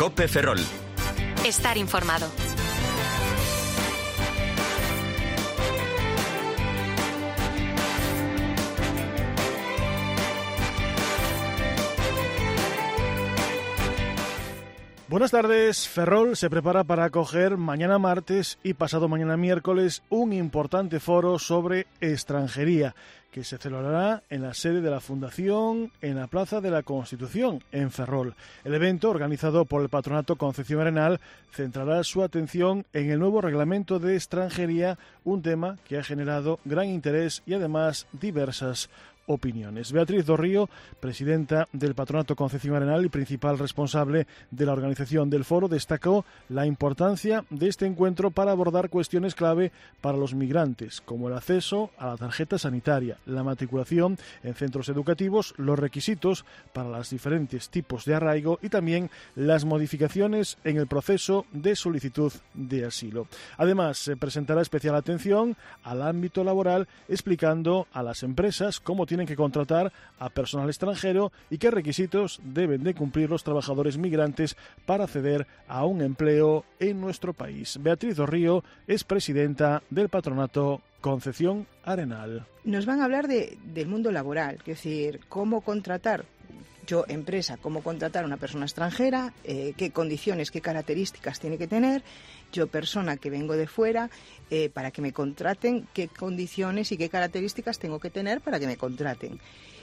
COPE Ferrol. Estar informado. Buenas tardes. Ferrol se prepara para acoger mañana martes y pasado mañana miércoles un importante foro sobre extranjería que se celebrará en la sede de la Fundación en la Plaza de la Constitución, en Ferrol. El evento, organizado por el Patronato Concepción Arenal, centrará su atención en el nuevo reglamento de extranjería, un tema que ha generado gran interés y además diversas opiniones. Beatriz Dorrío, presidenta del Patronato Concepción Arenal y principal responsable de la organización del foro, destacó la importancia de este encuentro para abordar cuestiones clave para los migrantes, como el acceso a la tarjeta sanitaria, la matriculación en centros educativos, los requisitos para los diferentes tipos de arraigo y también las modificaciones en el proceso de solicitud de asilo. Además, se presentará especial atención al ámbito laboral, explicando a las empresas cómo tienen que contratar a personal extranjero y qué requisitos deben de cumplir los trabajadores migrantes para acceder a un empleo en nuestro país. Beatriz Dorrío es presidenta del Patronato Concepción Arenal. Nos van a hablar del mundo laboral, es decir, cómo contratar, yo empresa, cómo contratar a una persona extranjera, qué condiciones, qué características tiene que tener, yo persona que vengo de fuera, para que me contraten, qué condiciones y qué características tengo que tener para que me contraten.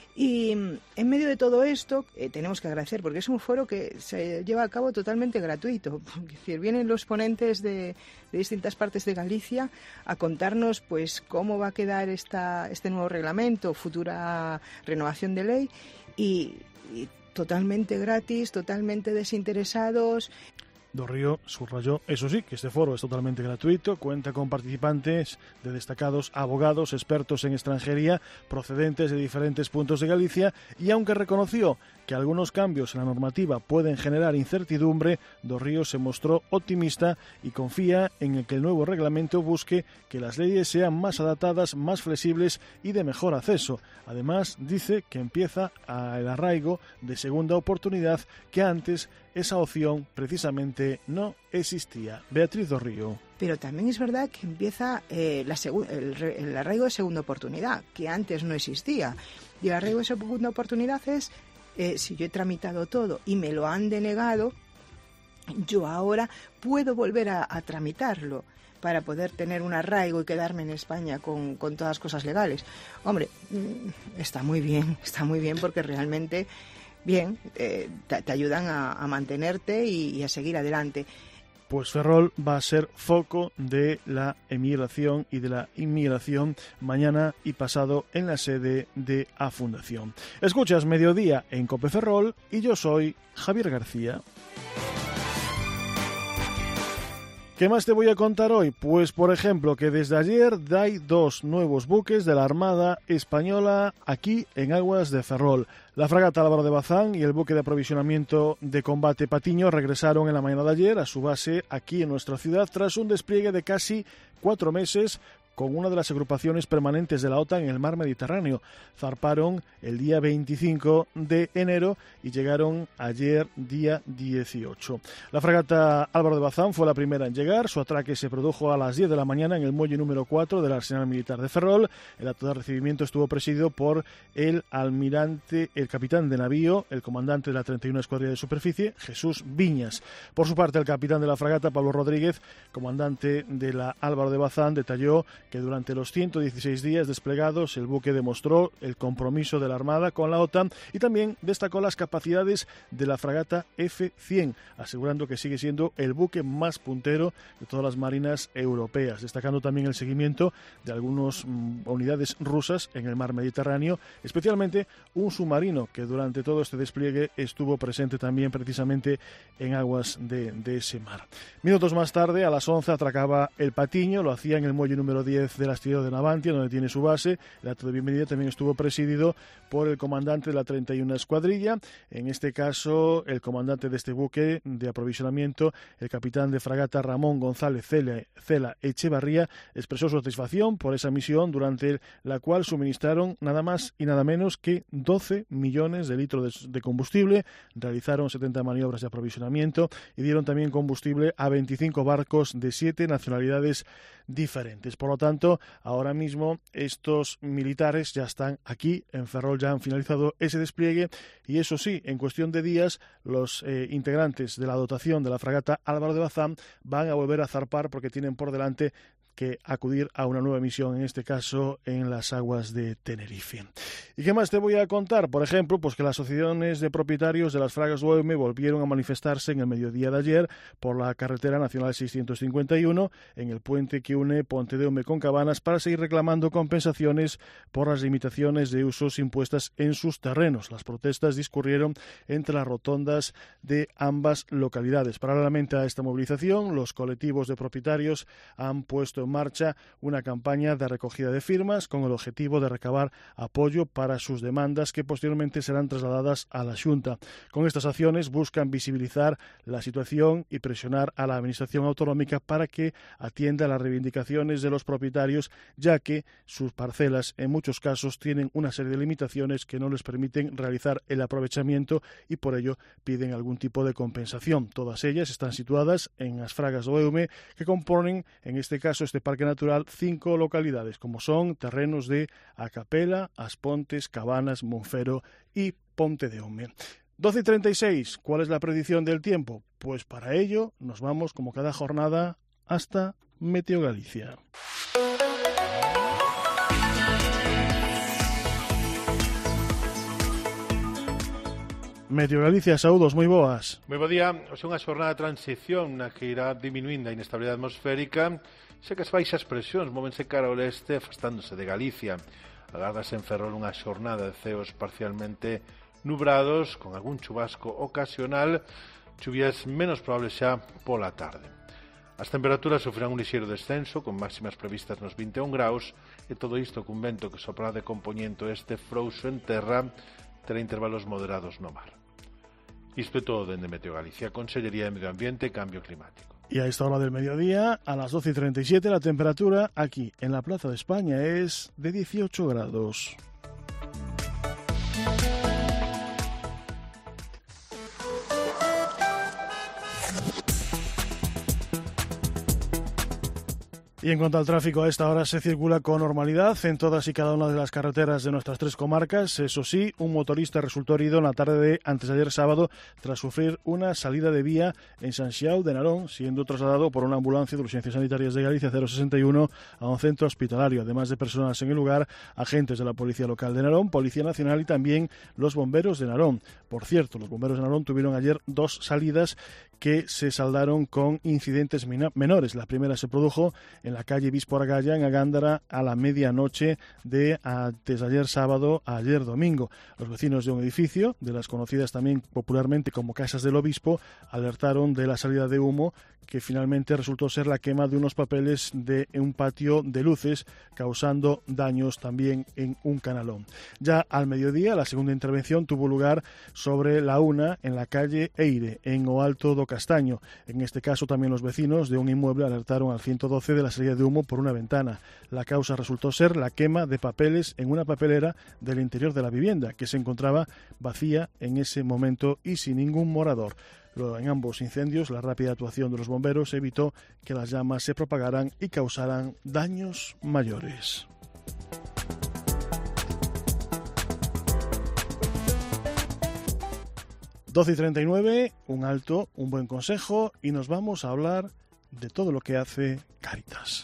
Y en medio de todo esto tenemos que agradecer, porque es un foro que se lleva a cabo totalmente gratuito. Es decir, vienen los ponentes de distintas partes de Galicia a contarnos pues cómo va a quedar este nuevo reglamento, futura renovación de ley, y totalmente gratis, totalmente desinteresados. Dorrío subrayó, eso sí, que este foro es totalmente gratuito, cuenta con participantes de destacados abogados, expertos en extranjería, procedentes de diferentes puntos de Galicia, y aunque reconoció que algunos cambios en la normativa pueden generar incertidumbre, Dorrío se mostró optimista y confía en que el nuevo reglamento busque que las leyes sean más adaptadas, más flexibles y de mejor acceso. Además, dice que empieza el arraigo de segunda oportunidad, que antes esa opción precisamente no existía. Beatriz Dorrío. Pero también es verdad que empieza el arraigo de segunda oportunidad, que antes no existía. Y el arraigo de segunda oportunidad es, si yo he tramitado todo y me lo han denegado, yo ahora puedo volver a tramitarlo para poder tener un arraigo y quedarme en España con todas las cosas legales. Hombre, está muy bien porque realmente bien, te ayudan a mantenerte y a seguir adelante. Pues Ferrol va a ser foco de la emigración y de la inmigración mañana y pasado en la sede de A Fundación. Escuchas Mediodía en COPE Ferrol y yo soy Javier García. ¿Qué más te voy a contar hoy? Pues, por ejemplo, que desde ayer hay 2 nuevos buques de la Armada Española aquí en aguas de Ferrol. La fragata Álvaro de Bazán y el buque de aprovisionamiento de combate Patiño regresaron en la mañana de ayer a su base aquí en nuestra ciudad tras un despliegue de casi 4 meses con una de las agrupaciones permanentes de la OTAN en el mar Mediterráneo. Zarparon el día 25 de enero y llegaron ayer, día 18. La fragata Álvaro de Bazán fue la primera en llegar. Su atraque se produjo a las 10 de la mañana en el muelle número 4 del Arsenal Militar de Ferrol. El acto de recibimiento estuvo presidido por el capitán de navío, el comandante de la 31 Escuadrilla de Superficie, Jesús Viñas. Por su parte, el capitán de la fragata, Pablo Rodríguez, comandante de la Álvaro de Bazán, detalló que durante los 116 días desplegados el buque demostró el compromiso de la Armada con la OTAN y también destacó las capacidades de la fragata F-100, asegurando que sigue siendo el buque más puntero de todas las marinas europeas, destacando también el seguimiento de algunas unidades rusas en el mar Mediterráneo, especialmente un submarino que durante todo este despliegue estuvo presente también precisamente en aguas de ese mar. Minutos más tarde, a las 11, atracaba el Patiño, lo hacía en el muelle número 10 10 del astillero de Navantia, donde tiene su base. El acto de bienvenida también estuvo presidido por el comandante de la 31 Escuadrilla, en este caso el comandante de este buque de aprovisionamiento, el capitán de fragata Ramón González Cela Echevarría, expresó su satisfacción por esa misión durante la cual suministraron nada más y nada menos que 12 millones de litros de combustible, realizaron 70 maniobras de aprovisionamiento y dieron también combustible a 25 barcos de 7 nacionalidades diferentes. Por lo tanto, ahora mismo estos militares ya están aquí en Ferrol, ya han finalizado ese despliegue y eso sí, en cuestión de días, los integrantes de la dotación de la fragata Álvaro de Bazán van a volver a zarpar porque tienen por delante que acudir a una nueva misión, en este caso en las aguas de Tenerife. ¿Y qué más te voy a contar? Por ejemplo, pues que las asociaciones de propietarios de las fragas Dueume volvieron a manifestarse en el mediodía de ayer por la carretera nacional 651 en el puente que une Pontedeume con Cabanas para seguir reclamando compensaciones por las limitaciones de usos impuestas en sus terrenos. Las protestas discurrieron entre las rotondas de ambas localidades. Paralelamente a esta movilización, los colectivos de propietarios han puesto en marcha una campaña de recogida de firmas con el objetivo de recabar apoyo para sus demandas que posteriormente serán trasladadas a la Xunta. Con estas acciones buscan visibilizar la situación y presionar a la Administración autonómica para que atienda las reivindicaciones de los propietarios, ya que sus parcelas en muchos casos tienen una serie de limitaciones que no les permiten realizar el aprovechamiento y por ello piden algún tipo de compensación. Todas ellas están situadas en las fragas Dueume, que componen en este caso este parque natural 5 localidades, como son terrenos de Acapela, Aspontes, Cabanas, Monfero y Pontedeume. 12:36, ¿cuál es la predicción del tiempo? Pues para ello nos vamos, como cada jornada, hasta Meteo Galicia. Meteo Galicia, saúdos, moi boas. Moi bo día, hoxe unha xornada de transición na que irá diminuindo a inestabilidade atmosférica, xa que as baixas presións móvense cara ao leste afastándose de Galicia. Agárdase en Ferrol unha xornada de ceos parcialmente nubrados, con algún chubasco ocasional, chuvias menos probables xa pola tarde. As temperaturas sofrerán un lixeiro descenso, con máximas previstas nos 21 graus, e todo isto cun vento que soprará de compoñente este frouxo en terra, terá intervalos moderados no mar. Isto é todo dende Meteo Galicia, Consellería de Medio Ambiente e Cambio Climático. Y a esta hora del mediodía, a las 12:37, la temperatura aquí en la Plaza de España es de 18 grados. Y en cuanto al tráfico, a esta hora se circula con normalidad en todas y cada una de las carreteras de nuestras 3 comarcas. Eso sí, un motorista resultó herido en la tarde de antes de ayer sábado tras sufrir una salida de vía en San Xiao de Narón, siendo trasladado por una ambulancia de Urgencias Sanitarias de Galicia 061 a un centro hospitalario. Además de personas en el lugar, agentes de la Policía Local de Narón, Policía Nacional y también los bomberos de Narón. Por cierto, los bomberos de Narón tuvieron ayer 2 salidas que se saldaron con incidentes menores. La primera se produjo en la calle Bispo Argalla, en Agándara, a la medianoche de antes ayer sábado a ayer domingo. Los vecinos de un edificio, de las conocidas también popularmente como Casas del Obispo, alertaron de la salida de humo que finalmente resultó ser la quema de unos papeles de un patio de luces, causando daños también en un canalón. Ya al mediodía, la segunda intervención tuvo lugar sobre la 1 en la calle Eire, en o Alto do Castaño. En este caso también los vecinos de un inmueble alertaron al 112 de la salida de humo por una ventana. La causa resultó ser la quema de papeles en una papelera del interior de la vivienda, que se encontraba vacía en ese momento y sin ningún morador. En ambos incendios, la rápida actuación de los bomberos evitó que las llamas se propagaran y causaran daños mayores. (12:39), un alto, un buen consejo y nos vamos a hablar de todo lo que hace Cáritas.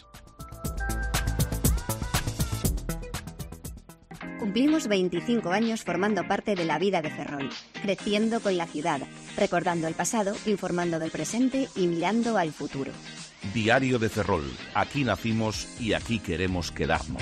Cumplimos 25 años formando parte de la vida de Ferrol, creciendo con la ciudad, recordando el pasado, informando del presente y mirando al futuro. Diario de Ferrol. Aquí nacimos y aquí queremos quedarnos.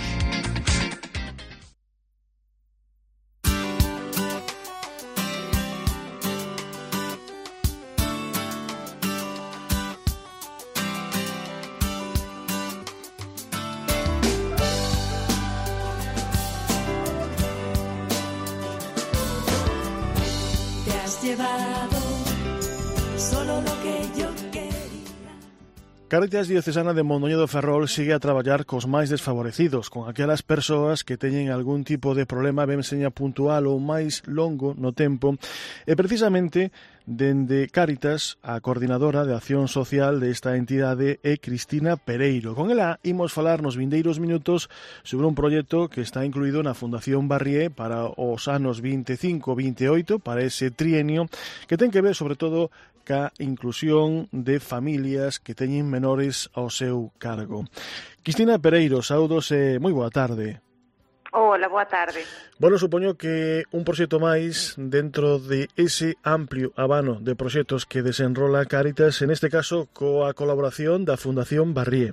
llevado solo lo que yo quería. Cáritas Diocesana de Mondoñedo de Ferrol sigue a traballar cos máis desfavorecidos, con aquelas persoas que teñen algún tipo de problema, ben seña puntual ou máis longo no tempo, e precisamente dende Cáritas, a coordinadora de acción social desta entidade é Cristina Pereiro. Con ela imos falar nos vindeiros minutos sobre un proxecto que está incluído na Fundación Barrié para os anos 25-28, para ese trienio, que ten que ver sobre todo ca inclusión de familias que teñen menores ao seu cargo. Cristina Pereiro, saúdos e moi boa tarde. Hola, boa tarde. Bueno, supoño que un proxecto máis dentro de ese amplio abano de proxectos que desenrola Cáritas, en este caso coa colaboración da Fundación Barrié.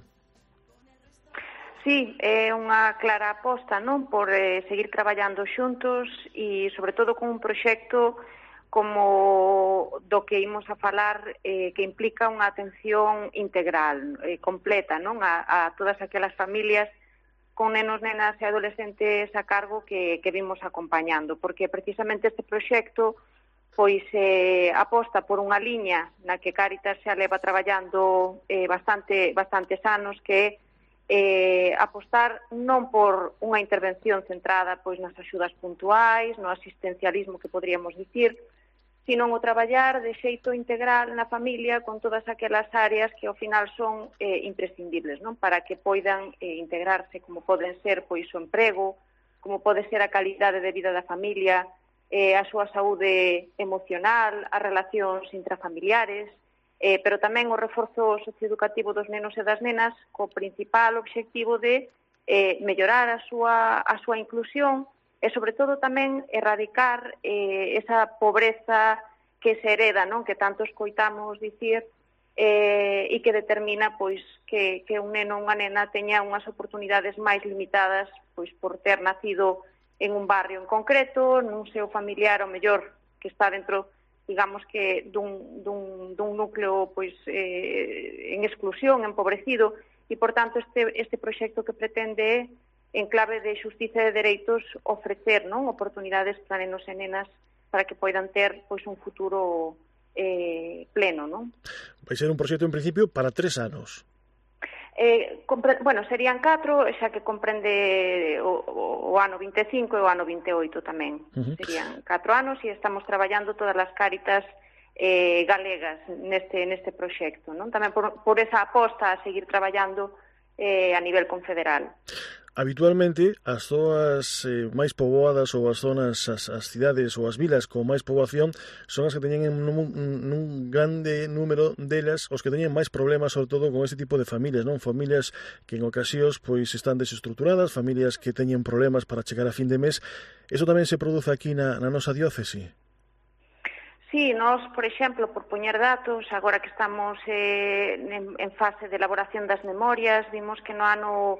Sí, é unha clara aposta, non, por seguir traballando xuntos e, sobre todo, con un proxecto como do que imos a falar, que implica unha atención integral, completa, non, a todas aquelas familias con nenos, nenas e adolescentes a cargo que vimos acompañando, porque precisamente este proxecto pois aposta por unha liña na que Cáritas xa leva traballando bastantes anos, que apostar non por unha intervención centrada pois nas axudas puntuais, no asistencialismo que podríamos dicir, sino o traballar de xeito integral na familia con todas aquelas áreas que ao final son imprescindibles, non, para que poidan integrarse, como poden ser pois o emprego, como pode ser a calidade de vida da familia, a súa saúde emocional, as relacións intrafamiliares, pero tamén o reforzo socioeducativo dos nenos e das nenas, co principal obxectivo de mellorar a súa inclusión e, sobre todo, tamén erradicar esa pobreza que se hereda, non, que tanto escoitamos dicir, e que determina pois que un neno ou unha nena teña unhas oportunidades máis limitadas pois por ter nacido en un barrio en concreto, nun seu familiar, ao mellor, que está dentro, digamos que, dun núcleo pois en exclusión, empobrecido, e, por tanto, este proxecto que pretende en clave de xustiza e de dereitos ofrecer, non, oportunidades para nenos e nenas para que poidan ter pois un futuro pleno, non? Vai ser un proxecto en principio para 3 anos. Bueno, serían 4, xa que comprende o ano 25 e o ano 28 tamén. Serían 4 anos e estamos traballando todas as Cáritas galegas neste proxecto, non? Tamén por esa aposta a seguir traballando a nivel confederal. Habitualmente, as zonas máis poboadas ou as zonas, as cidades ou as vilas con máis poboación son as que teñen nun grande número delas os que teñen máis problemas, sobre todo con este tipo de familias, non? Familias que en ocasións pois están desestructuradas, familias que teñen problemas para chegar a fin de mes. Eso tamén se produce aquí na nosa diócese? Sí, nós, por exemplo, por poñer datos, agora que estamos en fase de elaboración das memorias, vimos que no ano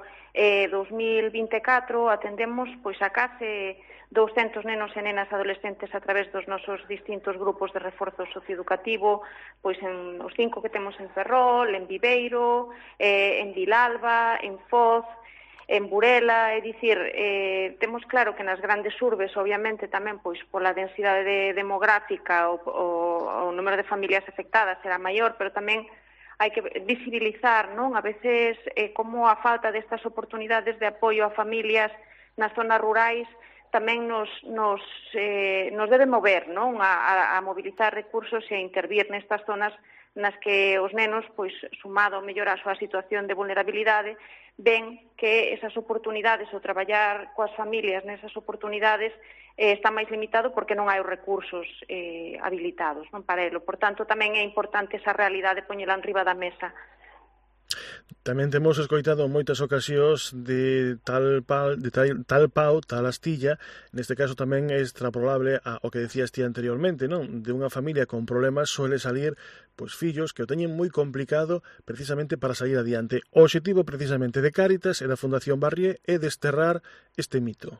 2024 atendemos pois a case 200 nenos e nenas adolescentes a través dos nosos distintos grupos de reforzo socioeducativo, pois en os 5 que temos en Ferrol, en Viveiro, en Vilalba, en Foz, en Burela, é dicir, temos claro que nas grandes urbes, obviamente, tamén pois pola densidade demográfica o número de familias afectadas será maior, pero tamén hai que visibilizar, non, a veces como a falta destas oportunidades de apoio a familias nas zonas rurais tamén nos debe mover, non, a mobilizar recursos e a intervir nestas zonas nas que os nenos, pois, sumado ao mellor a súa situación de vulnerabilidade, ven que esas oportunidades, ou traballar coas familias nesas oportunidades, está máis limitado porque non hai os recursos habilitados, non, para elo. Por tanto, tamén é importante esa realidade poñela enriba da mesa. Tamén temos escoitado moitas ocasións de tal pau, tal astilla. Neste caso tamén é extrapolable ao que decías ti anteriormente, non? De unha familia con problemas suele salir pois fillos que o teñen moi complicado precisamente para sair adiante. O obxectivo precisamente de Cáritas e da Fundación Barrié é desterrar este mito.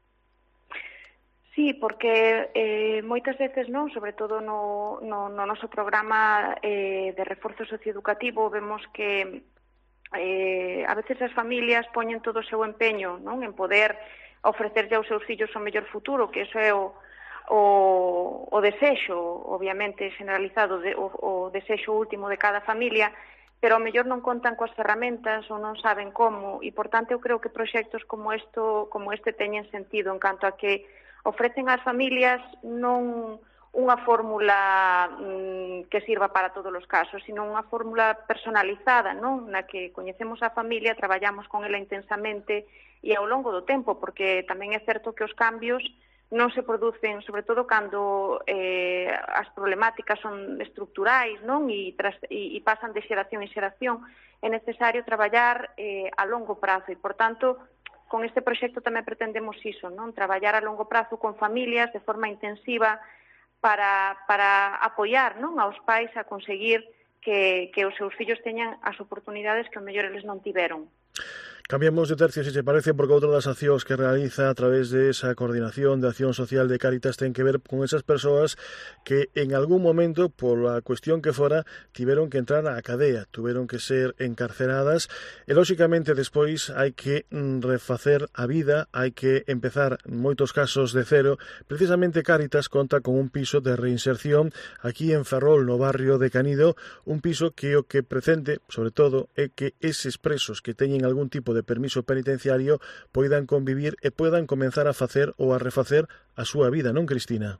Sí, porque moitas veces, non, sobre todo no noso programa de reforzo socioeducativo, vemos que a veces as familias poñen todo o seu empeño, non, en poder ofrecerlle aos seus fillos o mellor futuro, que iso é o o desexo, obviamente generalizado, o desexo último de cada familia, pero ao mellor non contan coas ferramentas ou non saben como, e por tanto eu creo que proxectos como este teñen sentido en canto a que ofrecen ás familias non unha fórmula que sirva para todos os casos, sino unha fórmula personalizada, non? Na que coñecemos a familia, traballamos con ela intensamente e ao longo do tempo, porque tamén é certo que os cambios non se producen, sobre todo cando as problemáticas son estructurais, non? E pasan de xeración en xeración. É necesario traballar a longo prazo e, por tanto, con este proxecto tamén pretendemos iso, non? Traballar a longo prazo con familias de forma intensiva para apoiar, non? Aos pais a conseguir que os seus fillos teñan as oportunidades que ao mellor eles non tiveron. Cambiamos de tercio, si se parece, porque outra das accións que realiza a través de esa coordinación de acción social de Cáritas ten que ver con esas persoas que en algún momento, por a cuestión que fora, tiveron que entrar á cadea, tiveron que ser encarceradas e, lóxicamente, despois hai que refacer a vida, hai que empezar, en moitos casos, de cero. Precisamente Cáritas conta con un piso de reinserción aquí en Ferrol, no barrio de Canido, un piso que o que pretende, sobre todo, é que eses presos que teñen algún tipo de permiso penitenciario poidan convivir e poidan comenzar a facer ou a refacer a súa vida, non, Cristina?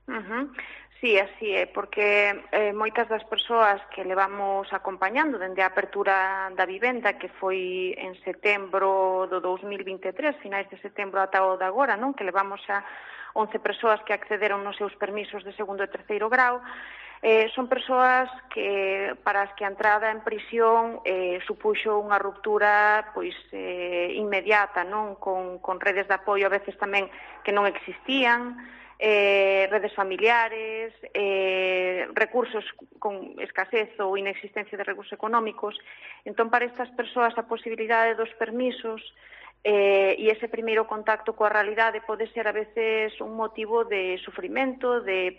Sí, así é, porque moitas das persoas que levamos acompañando dende a apertura da vivenda, que foi en setembro do 2023, finais de setembro ata o de agora, non? Que levamos a 11 persoas que accederon nos seus permisos de segundo e terceiro grau. Son persoas que para as que a entrada en prisión supuxo unha ruptura pois inmediata, non? Con redes de apoio a veces tamén que non existían, redes familiares, recursos con escasez ou inexistencia de recursos económicos. Entón, para estas persoas a posibilidade dos permisos e ese primeiro contacto coa realidade pode ser a veces un motivo de sufrimento, de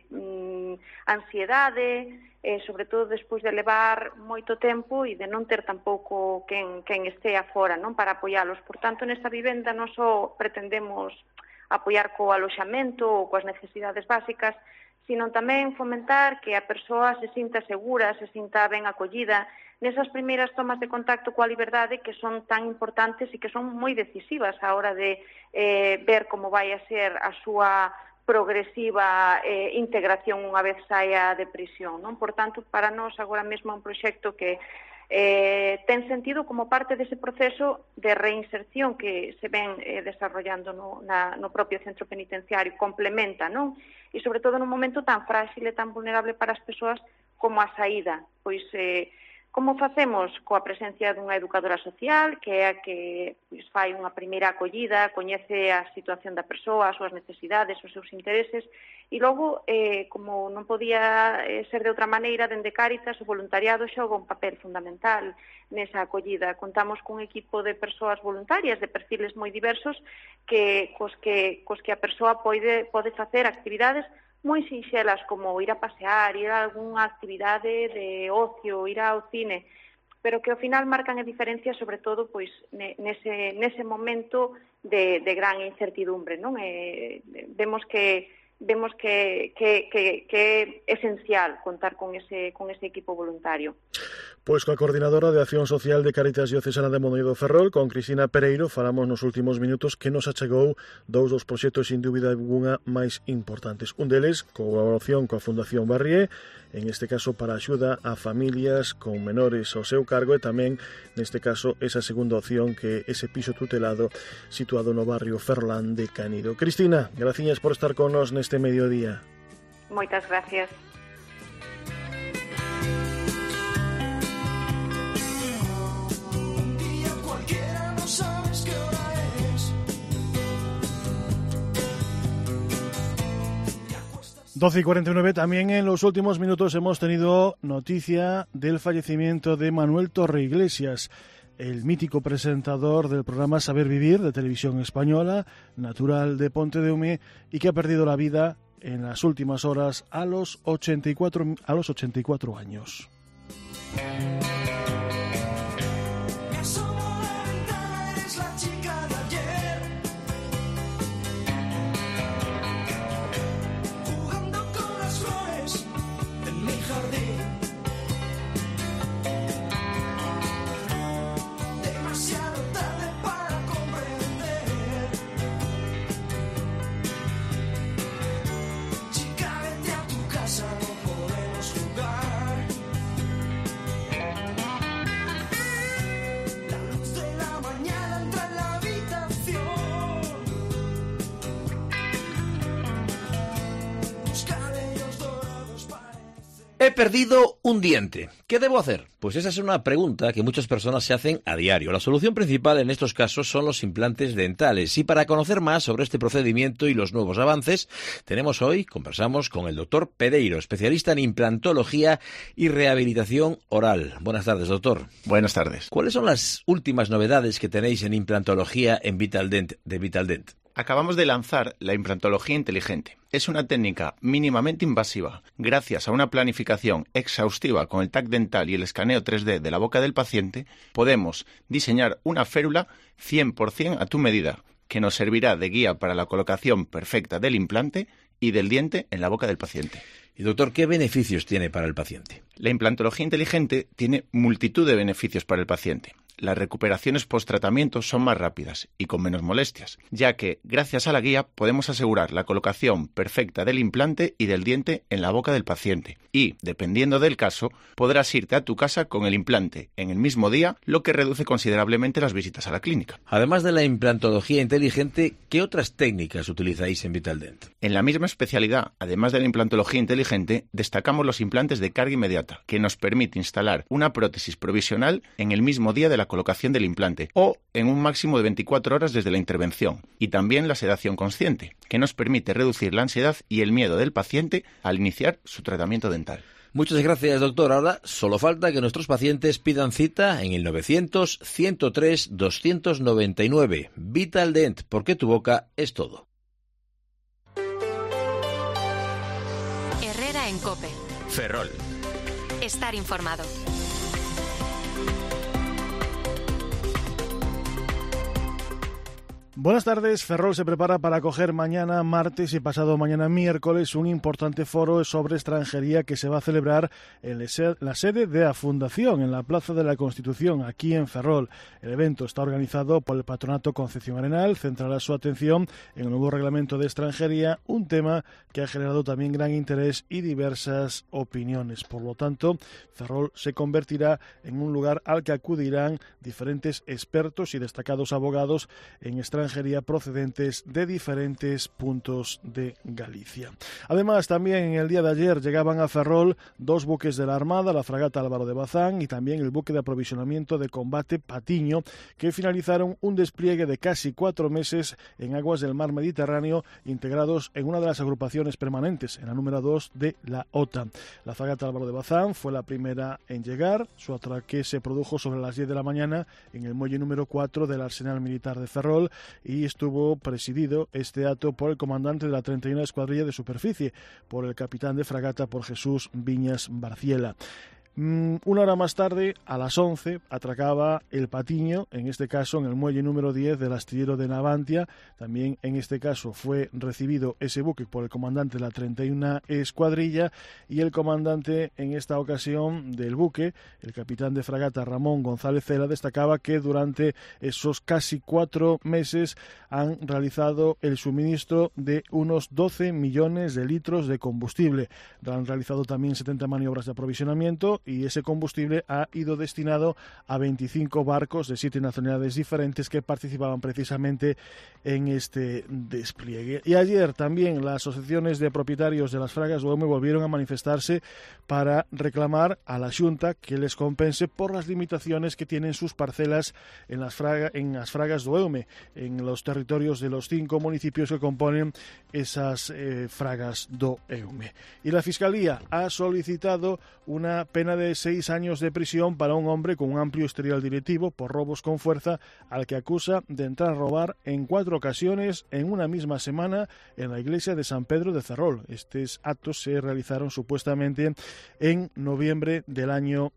ansiedade, sobre todo despois de levar moito tempo e de non ter tampouco quen este afora, non, para apoialos. Por tanto, nesta vivenda non só pretendemos apoiar co aloxamento ou coas necesidades básicas, sino tamén fomentar que a persoa se sinta segura, se sinta ben acollida nesas primeiras tomas de contacto coa liberdade que son tan importantes e que son moi decisivas á hora de ver como vai a ser a súa progresiva integración unha vez saia de prisión, non? Por tanto, para nós agora mesmo é un proxecto que ten sentido como parte dese proceso de reinserción que se ven desarrollando no propio centro penitenciario, complementa, non? E sobre todo nun momento tan frágil e tan vulnerable para as persoas como a saída. Pois, como facemos? Coa presencia dunha educadora social, que é a que fai unha primeira acollida, coñece a situación da persoa, as súas necesidades, os seus intereses, e logo, como non podía ser de outra maneira, dende Cáritas, o voluntariado xoga un papel fundamental nesa acollida. Contamos cun equipo de persoas voluntarias, de perfiles moi diversos, cos que a persoa pode facer actividades moi sinxelas, como ir a pasear, ir a algunha actividade de ocio, ir ao cine, pero que ao final marcan a diferencia, sobre todo, pois nese momento de gran incertidumbre, non? Vemos que é esencial contar con ese equipo voluntario. Pois coa coordinadora de Acción Social de Cáritas Diocesana de Mondoñedo Ferrol, con Cristina Pereiro, falamos nos últimos minutos que nos achegou dous dos proxectos sin dúbida alguna máis importantes. Un deles, colaboración coa Fundación Barrié, en este caso para axuda a familias con menores ao seu cargo, e tamén, neste caso, esa segunda opción que ese piso tutelado situado no barrio Ferrolán de Canido. Cristina, graciñas por estar con nos neste mediodía. Moitas gracias. 12:49, también en los últimos minutos hemos tenido noticia del fallecimiento de Manuel Torreiglesias, el mítico presentador del programa Saber Vivir de Televisión Española, natural de Pontedeume, y que ha perdido la vida en las últimas horas a los 84 años. He perdido un diente. ¿Qué debo hacer? Pues esa es una pregunta que muchas personas se hacen a diario. La solución principal en estos casos son los implantes dentales. Y para conocer más sobre este procedimiento y los nuevos avances, conversamos con el doctor Pereiro, especialista en implantología y rehabilitación oral. Buenas tardes, doctor. Buenas tardes. ¿Cuáles son las últimas novedades que tenéis en implantología en Vitaldent de Vitaldent? Acabamos de lanzar la implantología inteligente. Es una técnica mínimamente invasiva. Gracias a una planificación exhaustiva con el TAC dental y el escaneo 3D de la boca del paciente, podemos diseñar una férula 100% a tu medida, que nos servirá de guía para la colocación perfecta del implante y del diente en la boca del paciente. Y doctor, ¿qué beneficios tiene para el paciente? La implantología inteligente tiene multitud de beneficios para el paciente. Las recuperaciones post-tratamiento son más rápidas y con menos molestias, ya que, gracias a la guía, podemos asegurar la colocación perfecta del implante y del diente en la boca del paciente. Y, dependiendo del caso, podrás irte a tu casa con el implante en el mismo día, lo que reduce considerablemente las visitas a la clínica. Además de la implantología inteligente, ¿qué otras técnicas utilizáis en Vitaldent? En la misma especialidad, además de la implantología inteligente, destacamos los implantes de carga inmediata, que nos permite instalar una prótesis provisional en el mismo día de la colocación del implante o en un máximo de 24 horas desde la intervención, y también la sedación consciente, que nos permite reducir la ansiedad y el miedo del paciente al iniciar su tratamiento dental. Muchas gracias, doctor. Ahora solo falta que nuestros pacientes pidan cita en el 900-103-299. Vitaldent, porque tu boca es todo. Herrera en COPE. Ferrol. Estar informado. Buenas tardes. Ferrol se prepara para acoger mañana martes y pasado mañana miércoles un importante foro sobre extranjería que se va a celebrar en la sede de la Fundación, en la Plaza de la Constitución, aquí en Ferrol. El evento está organizado por el Patronato Concepción Arenal, centrará su atención en el nuevo reglamento de extranjería, un tema que ha generado también gran interés y diversas opiniones. Por lo tanto, Ferrol se convertirá en un lugar al que acudirán diferentes expertos y destacados abogados en extranjería procedentes de diferentes puntos de Galicia. Además, también en el día de ayer llegaban a Ferrol dos buques de la Armada, la fragata Álvaro de Bazán y también el buque de aprovisionamiento de combate Patiño, que finalizaron un despliegue de casi 4 meses en aguas del mar Mediterráneo, integrados en una de las agrupaciones permanentes, en la número 2 de la OTAN. La fragata Álvaro de Bazán fue la primera en llegar. Su atraque se produjo sobre las 10 de la mañana en el muelle número 4 del Arsenal Militar de Ferrol, y estuvo presidido este acto por el comandante de la 31 Escuadrilla de Superficie, por el capitán de fragata, por Jesús Viñas Barciela. Una hora más tarde, a las 11, atracaba el Patiño, en este caso en el muelle número 10 del astillero de Navantia. También en este caso fue recibido ese buque por el comandante de la 31 Escuadrilla, y el comandante en esta ocasión del buque, el capitán de fragata Ramón González Cela, destacaba que durante esos casi 4 meses han realizado el suministro de unos 12 millones de litros de combustible. Han realizado también 70 maniobras de aprovisionamiento, y ese combustible ha ido destinado a 25 barcos de 7 nacionalidades diferentes que participaban precisamente en este despliegue. Y ayer también las asociaciones de propietarios de las fragas do Eume volvieron a manifestarse para reclamar a la Xunta que les compense por las limitaciones que tienen sus parcelas en las fragas do Eume, en los territorios de los 5 municipios que componen esas fragas do Eume. Y la Fiscalía ha solicitado una pena de 6 años de prisión para un hombre con un amplio historial directivo por robos con fuerza, al que acusa de entrar a robar en 4 ocasiones en una misma semana en la iglesia de San Pedro de Ferrol. Estos actos se realizaron supuestamente en noviembre del año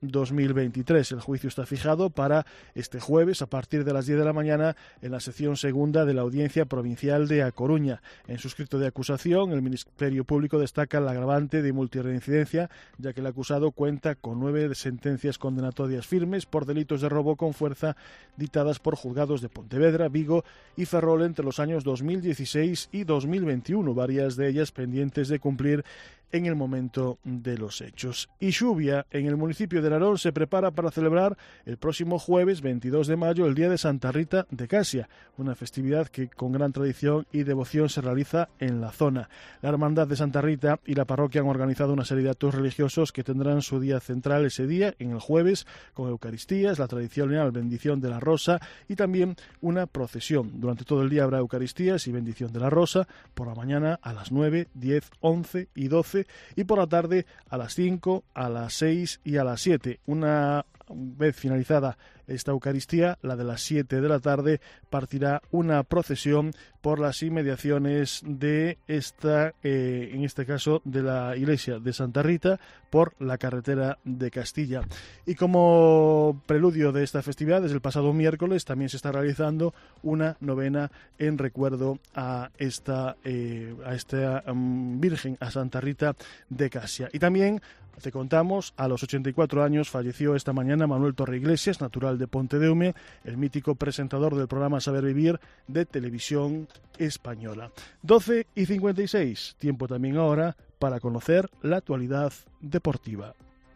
2023. El juicio está fijado para este jueves a partir de las 10 de la mañana en la sección segunda de la Audiencia Provincial de A Coruña. En su escrito de acusación, el Ministerio Público destaca el agravante de multirreincidencia, ya que el acusado cuenta con 9 sentencias condenatorias firmes por delitos de robo con fuerza dictadas por juzgados de Pontevedra, Vigo y Ferrol entre los años 2016 y 2021, varias de ellas pendientes de cumplir en el momento de los hechos. Y Xuvia, en el municipio de Narón, se prepara para celebrar el próximo jueves 22 de mayo el Día de Santa Rita de Casia, una festividad que con gran tradición y devoción se realiza en la zona. La Hermandad de Santa Rita y la parroquia han organizado una serie de actos religiosos que tendrán su día central ese día, en el jueves, con Eucaristías, la tradicional bendición de la rosa y también una procesión. Durante todo el día habrá Eucaristías y bendición de la rosa, por la mañana a las 9, 10, 11 y 12 y por la tarde a las 5, a las 6 y a las 7. Una vez finalizada esta Eucaristía, la de las 7 de la tarde, partirá una procesión por las inmediaciones de esta, en este caso, de la iglesia de Santa Rita, por la carretera de Castilla. Y como preludio de esta festividad, desde el pasado miércoles también se está realizando una novena en recuerdo a esta Virgen, a Santa Rita de Casia. Y también te contamos, a los 84 años falleció esta mañana Manuel Torreiglesias, natural de Pontedeume, el mítico presentador del programa Saber Vivir de Televisión Española. 12:56, tiempo también ahora para conocer la actualidad deportiva.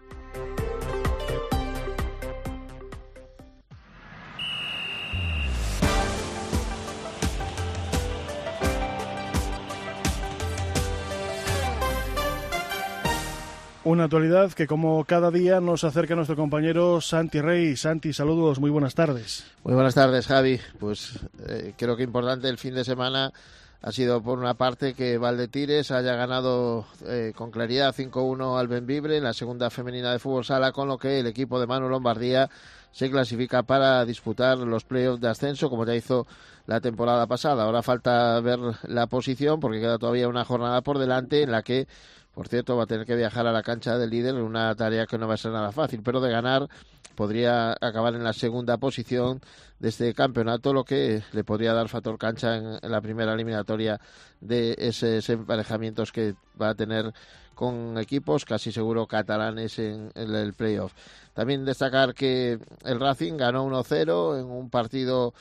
Una actualidad que, como cada día, nos acerca a nuestro compañero Santi Rey. Santi, saludos, muy buenas tardes. Muy buenas tardes, Javi. Pues creo que importante el fin de semana ha sido, por una parte, que Valdetires haya ganado con claridad 5-1 al Bembibre en la segunda femenina de fútbol sala, con lo que el equipo de Manu Lombardía se clasifica para disputar los playoffs de ascenso, como ya hizo la temporada pasada. Ahora falta ver la posición, porque queda todavía una jornada por delante en la que, por cierto, va a tener que viajar a la cancha del líder, una tarea que no va a ser nada fácil, pero de ganar podría acabar en la segunda posición de este campeonato, lo que le podría dar factor cancha en la primera eliminatoria de esos emparejamientos que va a tener con equipos casi seguro catalanes en el playoff. También destacar que el Racing ganó 1-0 en un partido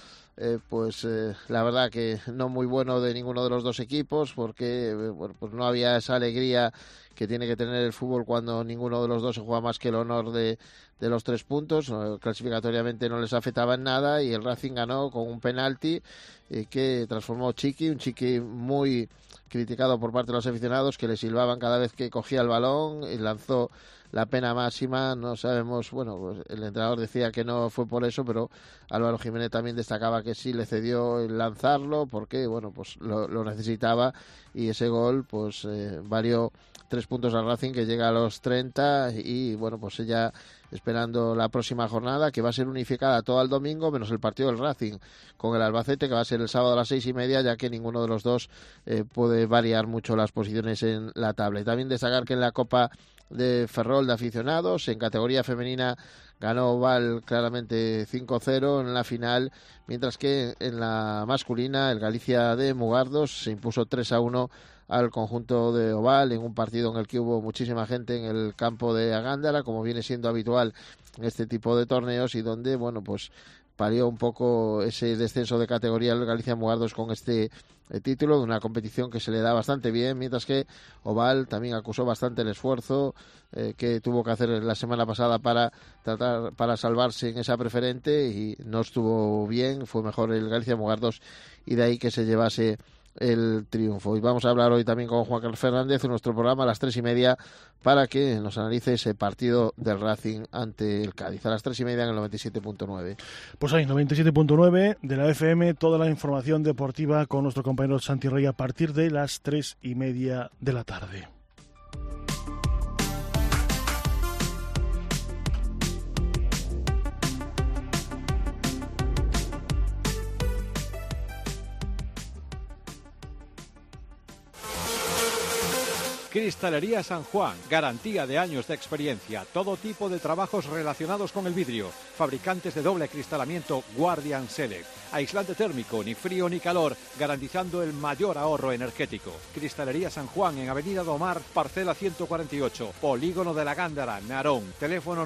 la verdad que no muy bueno de ninguno de los dos equipos, porque pues no había esa alegría que tiene que tener el fútbol cuando ninguno de los dos se juega más que el honor de los 3 puntos. Clasificatoriamente no les afectaba en nada y el Racing ganó con un penalti que transformó un Chiqui muy criticado por parte de los aficionados, que le silbaban cada vez que cogía el balón y lanzó la pena máxima. No sabemos, pues el entrenador decía que no fue por eso, pero Álvaro Jiménez también destacaba que sí le cedió el lanzarlo porque pues lo necesitaba, y ese gol pues valió 3 puntos al Racing, que llega a los 30 y pues ella esperando la próxima jornada, que va a ser unificada todo el domingo, menos el partido del Racing con el Albacete, que va a ser el sábado a las 6:30, ya que ninguno de los dos puede variar mucho las posiciones en la tabla. Y también destacar que en la Copa de Ferrol de aficionados, en categoría femenina, ganó Oval claramente 5-0 en la final, mientras que en la masculina el Galicia de Mugardos se impuso 3-1 al conjunto de Oval, en un partido en el que hubo muchísima gente en el campo de Agándara, como viene siendo habitual en este tipo de torneos, y donde pues palió un poco ese descenso de categoría el Galicia Mugardos con este título de una competición que se le da bastante bien, mientras que Oval también acusó bastante el esfuerzo que tuvo que hacer la semana pasada para salvarse en esa preferente, y no estuvo bien. Fue mejor el Galicia Mugardos, y de ahí que se llevase el triunfo. Y vamos a hablar hoy también con Juan Carlos Fernández en nuestro programa a las 3:30 para que nos analice ese partido del Racing ante el Cádiz a las 3:30 en el 97.9. Pues ahí, 97.9 de la FM, toda la información deportiva con nuestro compañero Santi Rey a partir de las 3:30 de la tarde. Cristalería San Juan, garantía de años de experiencia, todo tipo de trabajos relacionados con el vidrio, fabricantes de doble cristalamiento Guardian Select, aislante térmico, ni frío ni calor, garantizando el mayor ahorro energético. Cristalería San Juan en Avenida Domar, parcela 148, Polígono de la Gándara, Narón, teléfono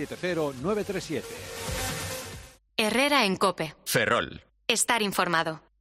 981-370-937. Herrera en COPE. Ferrol. Estar informado.